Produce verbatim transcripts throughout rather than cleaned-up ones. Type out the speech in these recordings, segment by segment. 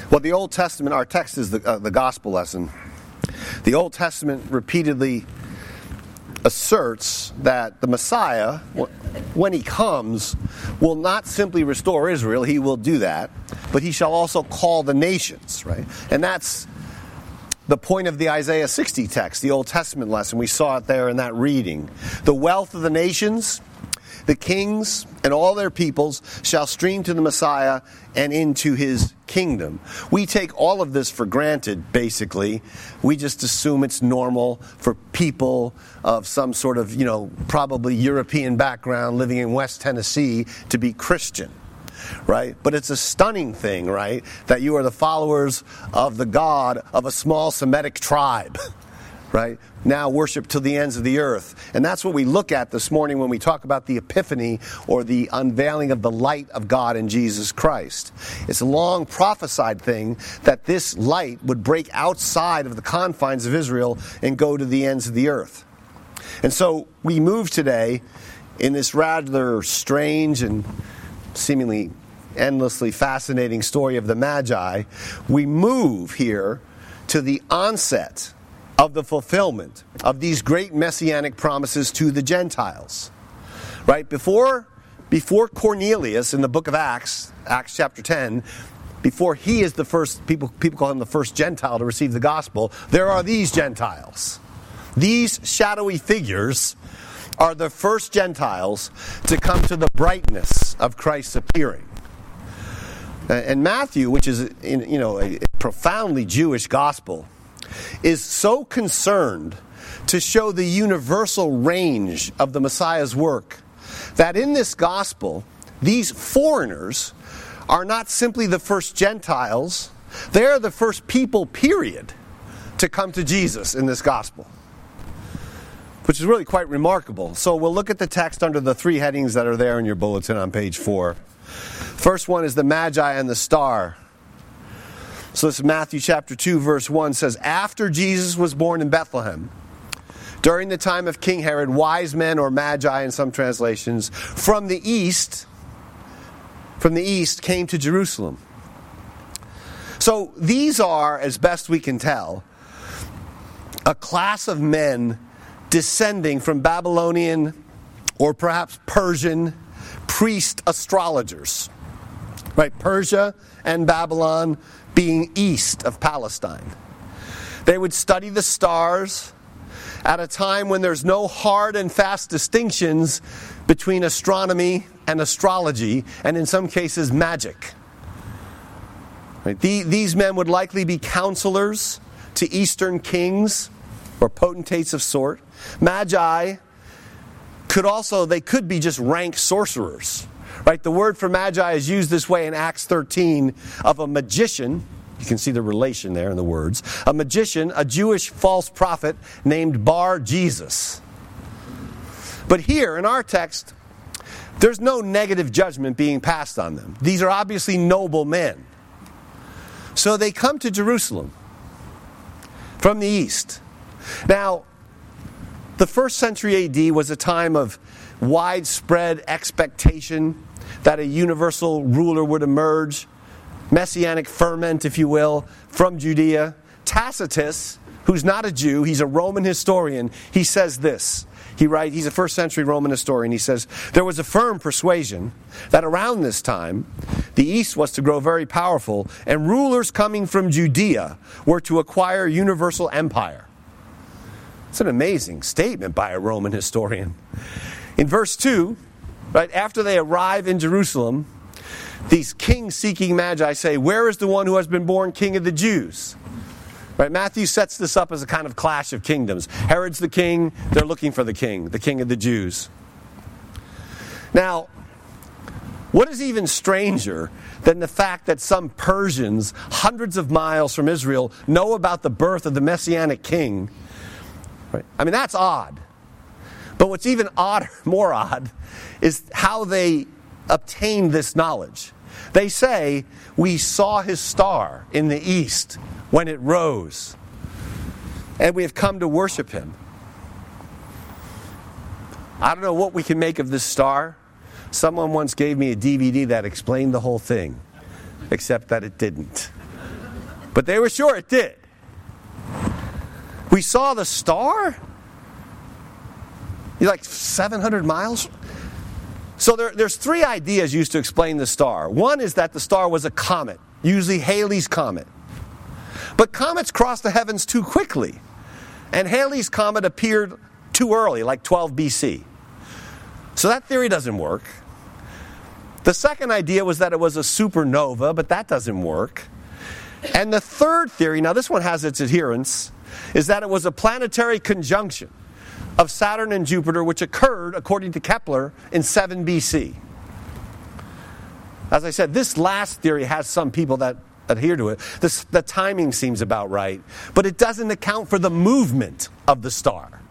Well, the Old Testament, our text is the, uh, the gospel lesson. The Old Testament repeatedly asserts that the Messiah, when he comes, will not simply restore Israel. He will do that, but he shall also call the nations, right? And that's the point of the Isaiah sixty text, the Old Testament lesson. We saw it there in that reading. The wealth of the nations, the kings, and all their peoples shall stream to the Messiah and into his kingdom. We take all of this for granted, basically. We just assume it's normal for people of some sort of, you know, probably European background living in West Tennessee to be Christian, right? But it's a stunning thing, right, that you are the followers of the God of a small Semitic tribe, right? Now worship to the ends of the earth. And that's what we look at this morning when we talk about the epiphany or the unveiling of the light of God in Jesus Christ. It's a long prophesied thing that this light would break outside of the confines of Israel and go to the ends of the earth. And so we move today in this rather strange and seemingly endlessly fascinating story of the Magi. We move here to the onset of the fulfillment of these great messianic promises to the Gentiles. Right? Before, before Cornelius in the book of Acts, Acts chapter ten, before he is the first, people, people call him the first Gentile to receive the gospel, there are these Gentiles. These shadowy figures are the first Gentiles to come to the brightness of Christ's appearing. And Matthew, which is, you know, a profoundly Jewish gospel, is so concerned to show the universal range of the Messiah's work that in this gospel, these foreigners are not simply the first Gentiles, they are the first people, period, to come to Jesus in this gospel, which is really quite remarkable. So we'll look at the text under the three headings that are there in your bulletin on page four. First one is the Magi and the star. So this is Matthew chapter two, verse one, says, after Jesus was born in Bethlehem, during the time of King Herod, wise men, or Magi in some translations, from the east, from the east came to Jerusalem. So these are, as best we can tell, a class of men descending from Babylonian or perhaps Persian priest astrologers. Right? Persia and Babylon being east of Palestine. They would study the stars at a time when there's no hard and fast distinctions between astronomy and astrology, and in some cases magic. Right? The, these men would likely be counselors to Eastern kings or potentates of sort. Magi could also, they could be just rank sorcerers. Right? The word for Magi is used this way in Acts thirteen of a magician. You can see the relation there in the words. A magician, a Jewish false prophet named Bar Jesus. But here in our text, there's no negative judgment being passed on them. These are obviously noble men. So they come to Jerusalem from the east. Now, the first century A D was a time of widespread expectation that a universal ruler would emerge, messianic ferment, if you will, from Judea. Tacitus, who's not a Jew, he's a Roman historian, he says this. He writes, he's a first century Roman historian. He says, there was a firm persuasion that around this time, the east was to grow very powerful, and rulers coming from Judea were to acquire universal empire. It's an amazing statement by a Roman historian. In verse two, right after they arrive in Jerusalem, these king-seeking magi say, where is the one who has been born king of the Jews? Right? Matthew sets this up as a kind of clash of kingdoms. Herod's the king, they're looking for the king, the king of the Jews. Now, what is even stranger than the fact that some Persians, hundreds of miles from Israel, know about the birth of the Messianic king? Right? I mean, that's odd. But what's even odder, more odd, is how they obtained this knowledge. They say, we saw his star in the east when it rose, and we have come to worship him. I don't know what we can make of this star. Someone once gave me a D V D that explained the whole thing, except that it didn't. But they were sure it did. We saw the star? You're like seven hundred miles? So there, there's three ideas used to explain the star. One is that the star was a comet, usually Halley's Comet. But comets cross the heavens too quickly. And Halley's Comet appeared too early, like twelve B C. So that theory doesn't work. The second idea was that it was a supernova, but that doesn't work. And the third theory, now this one has its adherents, is that it was a planetary conjunction of Saturn and Jupiter, which occurred, according to Kepler, in seven B C. As I said, this last theory has some people that adhere to it. This, the timing seems about right, but it doesn't account for the movement of the star.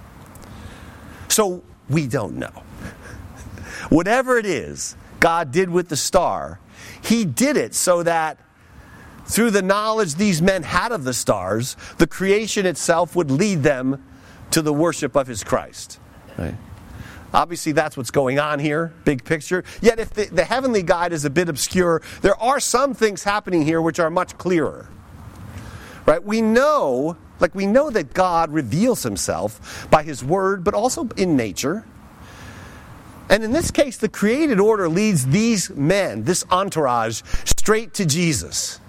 So we don't know. Whatever it is God did with the star, he did it so that through the knowledge these men had of the stars, the creation itself would lead them to the worship of his Christ. Right? Obviously, that's what's going on here, big picture. Yet if the, the heavenly guide is a bit obscure, there are some things happening here which are much clearer. Right? We know, like we know that God reveals himself by his word, but also in nature. And in this case, the created order leads these men, this entourage, straight to Jesus.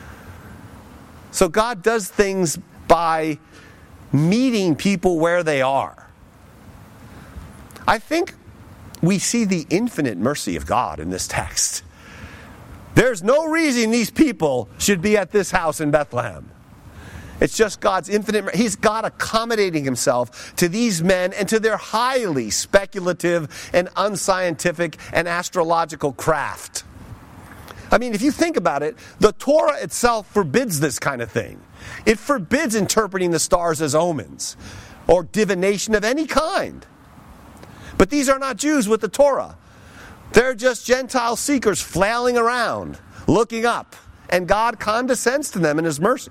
So God does things by meeting people where they are. I think we see the infinite mercy of God in this text. There's no reason these people should be at this house in Bethlehem. It's just God's infinite mercy. He's God accommodating himself to these men and to their highly speculative and unscientific and astrological craft. I mean, if you think about it, the Torah itself forbids this kind of thing. It forbids interpreting the stars as omens or divination of any kind. But these are not Jews with the Torah. They're just Gentile seekers flailing around, looking up, and God condescends to them in his mercy.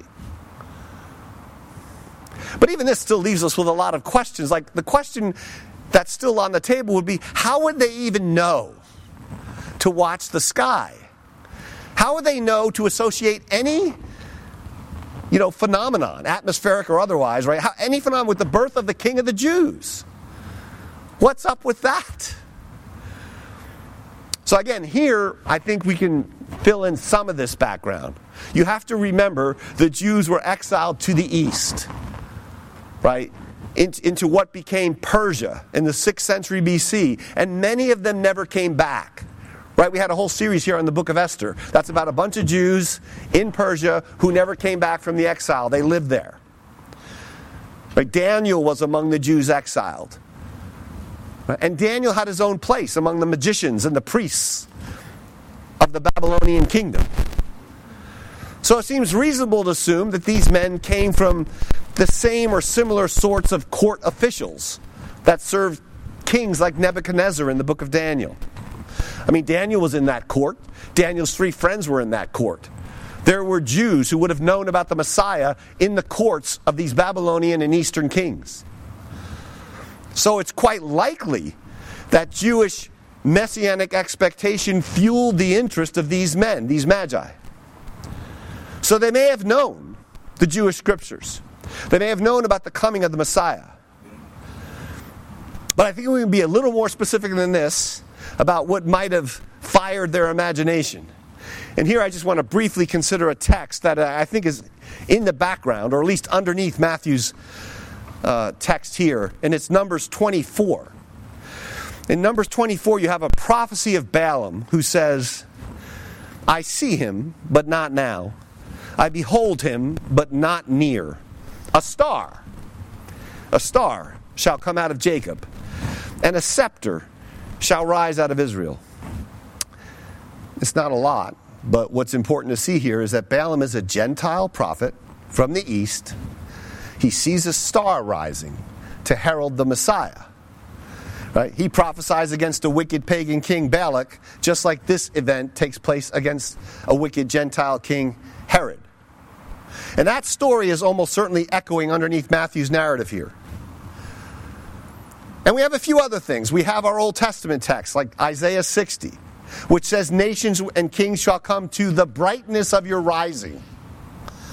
But even this still leaves us with a lot of questions. Like the question that's still on the table would be, how would they even know to watch the sky? How would they know to associate any, you know, phenomenon, atmospheric or otherwise, right? How, any phenomenon with the birth of the King of the Jews? What's up with that? So again, here, I think we can fill in some of this background. You have to remember the Jews were exiled to the east, right? In, into what became Persia in the sixth century B C. And many of them never came back. Right? We had a whole series here on the book of Esther. That's about a bunch of Jews in Persia who never came back from the exile. They lived there. Right? Daniel was among the Jews exiled. Right? And Daniel had his own place among the magicians and the priests of the Babylonian kingdom. So it seems reasonable to assume that these men came from the same or similar sorts of court officials that served kings like Nebuchadnezzar in the book of Daniel. I mean, Daniel was in that court. Daniel's three friends were in that court. There were Jews who would have known about the Messiah in the courts of these Babylonian and Eastern kings. So it's quite likely that Jewish messianic expectation fueled the interest of these men, these magi. So they may have known the Jewish scriptures. They may have known about the coming of the Messiah. But I think we can be a little more specific than this about what might have fired their imagination. And here I just want to briefly consider a text that I think is in the background, or at least underneath Matthew's uh, text here, and it's Numbers twenty-four. In Numbers twenty-four, you have a prophecy of Balaam who says, I see him, but not now. I behold him, but not near. A star, a star shall come out of Jacob, and a scepter shall rise out of Israel. It's not a lot, but what's important to see here is that Balaam is a Gentile prophet from the east. He sees a star rising to herald the Messiah. Right? He prophesies against a wicked pagan king, Balak, just like this event takes place against a wicked Gentile king, Herod. And that story is almost certainly echoing underneath Matthew's narrative here. And we have a few other things. We have our Old Testament text, like Isaiah sixty, which says, nations and kings shall come to the brightness of your rising.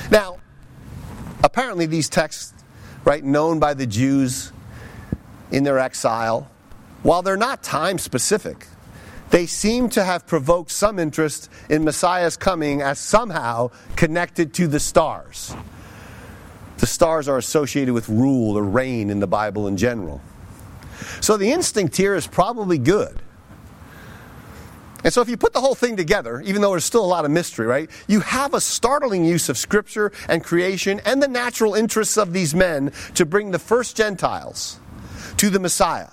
Now, apparently these texts, right, known by the Jews in their exile, while they're not time specific, they seem to have provoked some interest in Messiah's coming as somehow connected to the stars. The stars are associated with rule or reign in the Bible in general. So the instinct here is probably good. And so if you put the whole thing together, even though there's still a lot of mystery, right, you have a startling use of Scripture and creation and the natural interests of these men to bring the first Gentiles to the Messiah.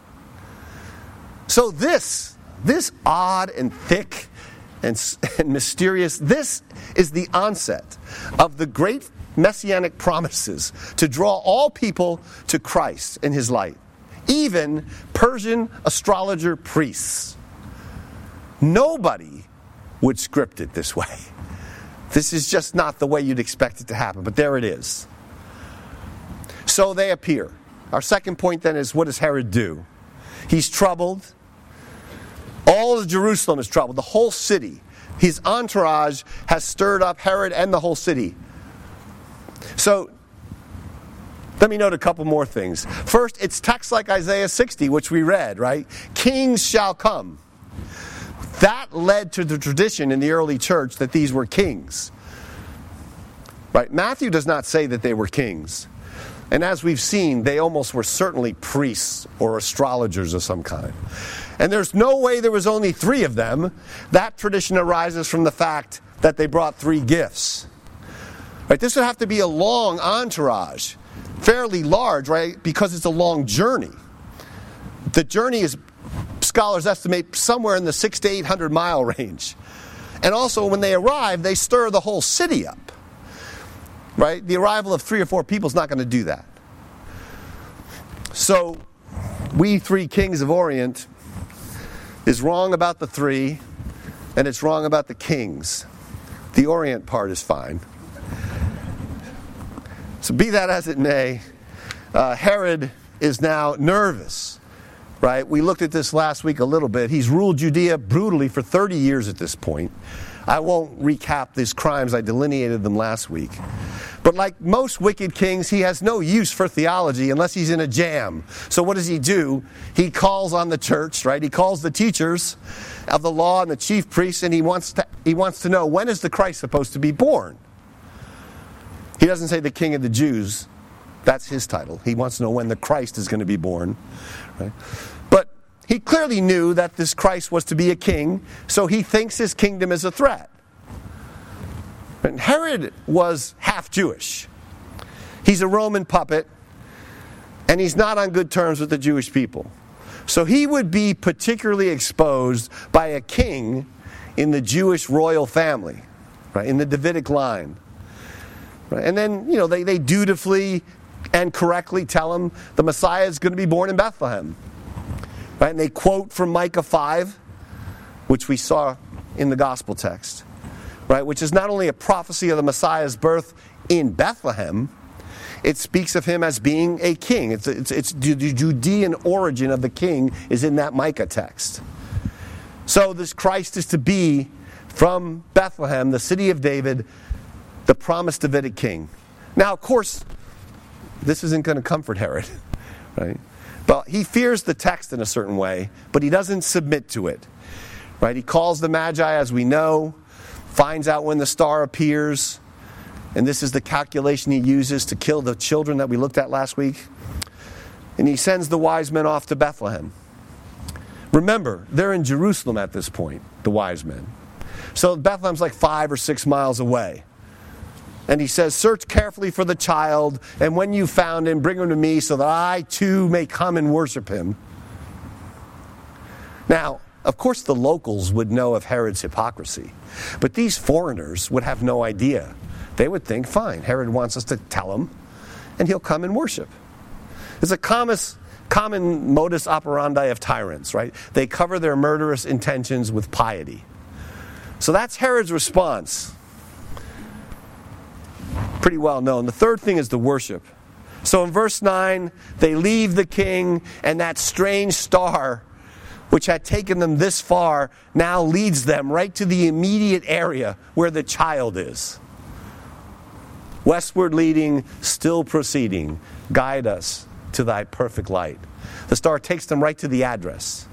So this, this odd and thick and, and mysterious, this is the onset of the great messianic promises to draw all people to Christ in his light, even Persian astrologer priests. Nobody would script it this way. This is just not the way you'd expect it to happen, but there it is. So they appear. Our second point then is, what does Herod do? He's troubled. All of Jerusalem is troubled. The whole city. His entourage has stirred up Herod and the whole city. So, let me note a couple more things. First, it's texts like Isaiah sixty, which we read, right? Kings shall come. That led to the tradition in the early church that these were kings. Right? Matthew does not say that they were kings. And as we've seen, they almost were certainly priests or astrologers of some kind. And there's no way there was only three of them. That tradition arises from the fact that they brought three gifts. Right? This would have to be a long entourage, fairly large, right? Because it's a long journey. The journey is, scholars estimate, somewhere in the six to eight hundred mile range. And also, when they arrive, they stir the whole city up. Right? The arrival of three or four people is not going to do that. So, we three kings of Orient is wrong about the three, and it's wrong about the kings. The Orient part is fine. So be that as it may, uh, Herod is now nervous. Right? We looked at this last week a little bit. He's ruled Judea brutally for thirty years at this point. I won't recap these crimes. I delineated them last week. But like most wicked kings, he has no use for theology unless he's in a jam. So what does he do? He calls on the church, right? He calls the teachers of the law and the chief priests, and he wants to, he wants to know, when is the Christ supposed to be born? He doesn't say the King of the Jews. That's his title. He wants to know when the Christ is going to be born. Right? But he clearly knew that this Christ was to be a king, so he thinks his kingdom is a threat. And Herod was half Jewish. He's a Roman puppet, and he's not on good terms with the Jewish people. So he would be particularly exposed by a king in the Jewish royal family, right, in the Davidic line. Right? And then, you know, they, they dutifully and correctly tell him the Messiah is going to be born in Bethlehem. Right? And they quote from Micah five, which we saw in the gospel text, right? Which is not only a prophecy of the Messiah's birth in Bethlehem, it speaks of him as being a king. It's, it's, it's the Judean origin of the king is in that Micah text. So this Christ is to be from Bethlehem, the city of David, the promised Davidic king. Now, of course, this isn't going to comfort Herod, right? But he fears the text in a certain way, but he doesn't submit to it, right? He calls the Magi, as we know, finds out when the star appears, and this is the calculation he uses to kill the children that we looked at last week. And he sends the wise men off to Bethlehem. Remember, they're in Jerusalem at this point, the wise men. So Bethlehem's like five or six miles away. And he says, search carefully for the child, and when you found him, bring him to me so that I too may come and worship him. Now, of course the locals would know of Herod's hypocrisy, but these foreigners would have no idea. They would think, fine, Herod wants us to tell him, and he'll come and worship. It's a common, common modus operandi of tyrants, right? They cover their murderous intentions with piety. So that's Herod's response. Pretty well known. The third thing is the worship. So in verse nine, they leave the king, and that strange star, which had taken them this far, now leads them right to the immediate area where the child is. Westward leading, still proceeding, guide us to thy perfect light. The star takes them right to the address.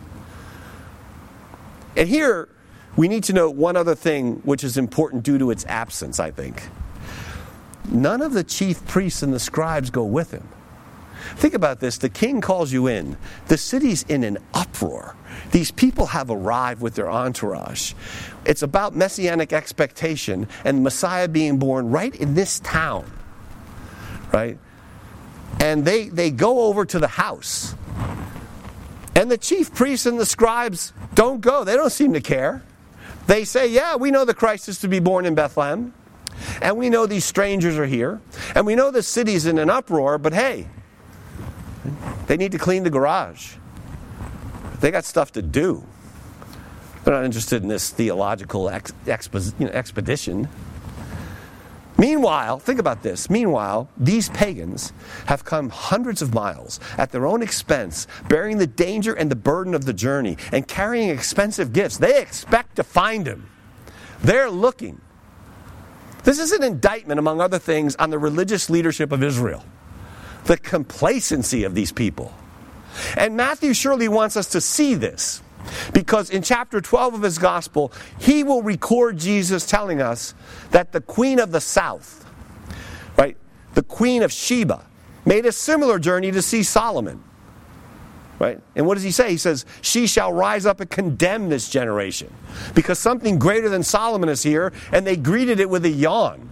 And here, we need to note one other thing which is important due to its absence, I think. None of the chief priests and the scribes go with him. Think about this. The king calls you in. The city's in an uproar. These people have arrived with their entourage. It's about messianic expectation and Messiah being born right in this town. Right? And they, they go over to the house. And the chief priests and the scribes don't go. They don't seem to care. They say, yeah, we know the Christ is to be born in Bethlehem. And we know these strangers are here. And we know the city's in an uproar, but hey, they need to clean the garage. They got stuff to do. They're not interested in this theological ex- expo- you know, expedition. Meanwhile, think about this. Meanwhile, these pagans have come hundreds of miles at their own expense, bearing the danger and the burden of the journey and carrying expensive gifts. They expect to find him. They're looking. This is an indictment, among other things, on the religious leadership of Israel. The complacency of these people. And Matthew surely wants us to see this, because in chapter twelve of his gospel, he will record Jesus telling us that the queen of the south, right, the queen of Sheba, made a similar journey to see Solomon. Right? And what does he say? He says, she shall rise up and condemn this generation, because something greater than Solomon is here, and they greeted it with a yawn.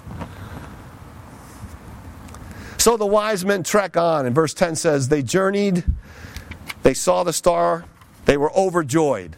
So the wise men trek on, and verse ten says, they journeyed, they saw the star, they were overjoyed.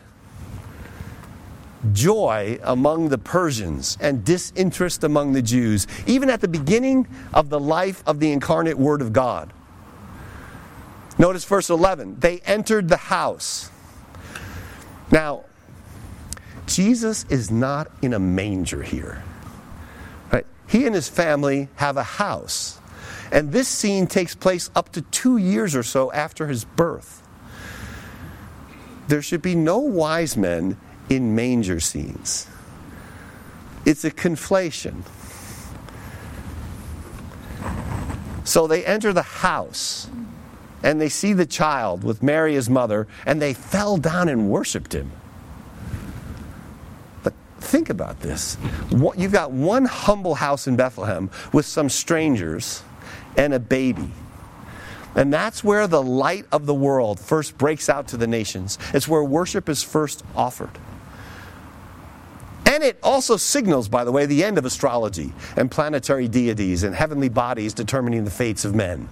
Joy among the Persians and disinterest among the Jews, even at the beginning of the life of the incarnate Word of God. Notice verse eleven, they entered the house. Now, Jesus is not in a manger here. Right? He and his family have a house. And this scene takes place up to two years or so after his birth. There should be no wise men in manger scenes. It's a conflation. So they enter the house, and they see the child with Mary his mother, and they fell down and worshipped him. But think about this. You've got one humble house in Bethlehem with some strangers and a baby. And that's where the light of the world first breaks out to the nations. It's where worship is first offered. And it also signals, by the way, the end of astrology and planetary deities and heavenly bodies determining the fates of men.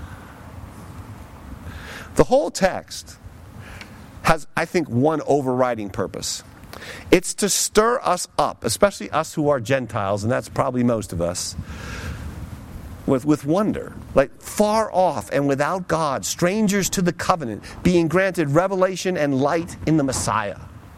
The whole text has, I think, one overriding purpose. It's to stir us up, especially us who are Gentiles, and that's probably most of us, with, with wonder. Like far off and without God, strangers to the covenant, being granted revelation and light in the Messiah.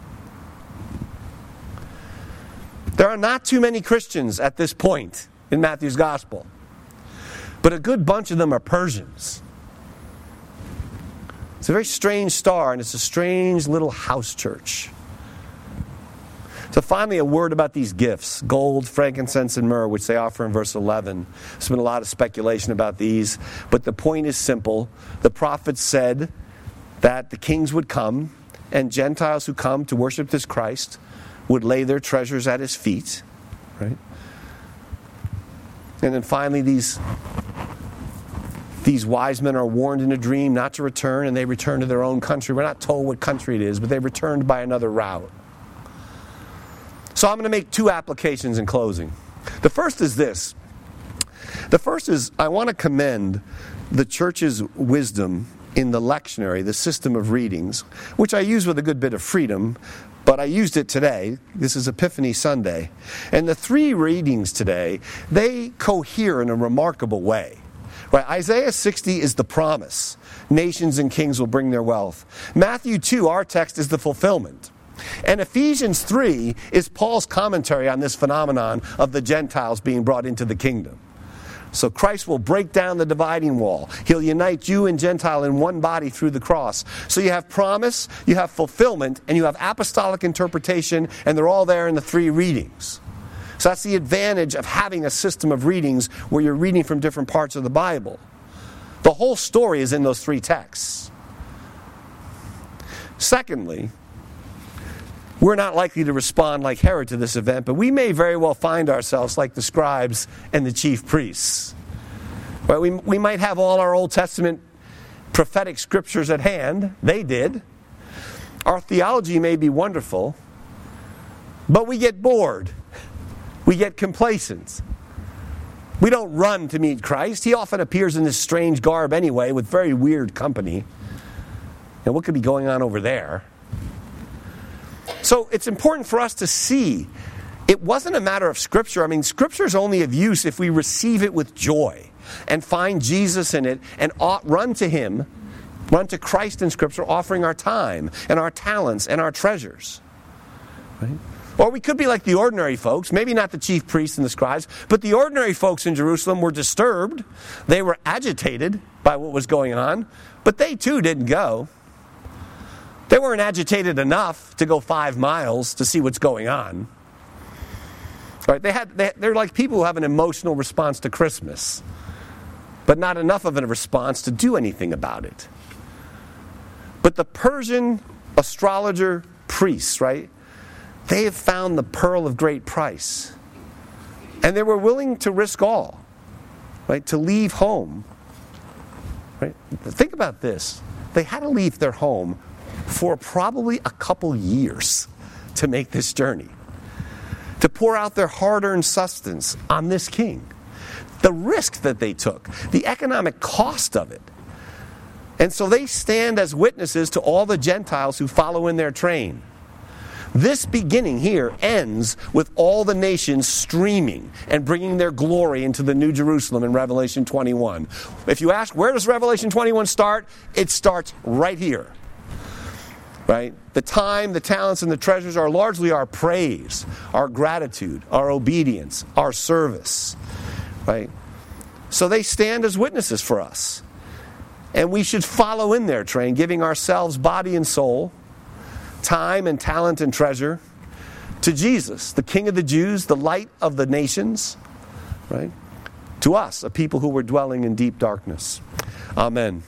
There are not too many Christians at this point in Matthew's gospel, but a good bunch of them are Persians. It's a very strange star, and it's a strange little house church. So finally, a word about these gifts, gold, frankincense, and myrrh, which they offer in verse eleven. There's been a lot of speculation about these, but the point is simple. The prophets said that the kings would come, and Gentiles who come to worship this Christ would lay their treasures at his feet. Right? And then finally, these, these wise men are warned in a dream not to return, and they return to their own country. We're not told what country it is, but they returned by another route. So I'm going to make two applications in closing. The first is this. The first is I want to commend the church's wisdom in the lectionary, the system of readings, which I use with a good bit of freedom, but I used it today. This is Epiphany Sunday. And the three readings today, they cohere in a remarkable way. Right? Isaiah sixty is the promise. Nations and kings will bring their wealth. Matthew two, our text, is the fulfillment. And Ephesians three is Paul's commentary on this phenomenon of the Gentiles being brought into the kingdom. So Christ will break down the dividing wall. He'll unite Jew and Gentile in one body through the cross. So you have promise, you have fulfillment, and you have apostolic interpretation, and they're all there in the three readings. So that's the advantage of having a system of readings where you're reading from different parts of the Bible. The whole story is in those three texts. Secondly, we're not likely to respond like Herod to this event, but we may very well find ourselves like the scribes and the chief priests. Right? We, we might have all our Old Testament prophetic scriptures at hand. They did. Our theology may be wonderful, but we get bored. We get complacent. We don't run to meet Christ. He often appears in this strange garb anyway, with very weird company. And what could be going on over there? So it's important for us to see it wasn't a matter of Scripture. I mean, Scripture is only of use if we receive it with joy and find Jesus in it and run to Him, run to Christ in Scripture, offering our time and our talents and our treasures. Right? Or we could be like the ordinary folks, maybe not the chief priests and the scribes, but the ordinary folks in Jerusalem were disturbed. They were agitated by what was going on, but they too didn't go. They weren't agitated enough to go five miles to see what's going on. Right? They had, they, they're like people who have an emotional response to Christmas, but not enough of a response to do anything about it. But the Persian astrologer priests, right? They have found the pearl of great price. And they were willing to risk all, right? To leave home. Right? Think about this. They had to leave their home for probably a couple years to make this journey, to pour out their hard-earned sustenance on this king. The risk that they took, the economic cost of it. And so they stand as witnesses to all the Gentiles who follow in their train. This beginning here ends with all the nations streaming and bringing their glory into the New Jerusalem in Revelation twenty-one. If you ask, where does Revelation twenty-one start? It starts right here. Right? The time, the talents, and the treasures are largely our praise, our gratitude, our obedience, our service. Right? So they stand as witnesses for us. And we should follow in their train, giving ourselves body and soul, time and talent and treasure to Jesus, the King of the Jews, the light of the nations, right? To us, a people who were dwelling in deep darkness. Amen.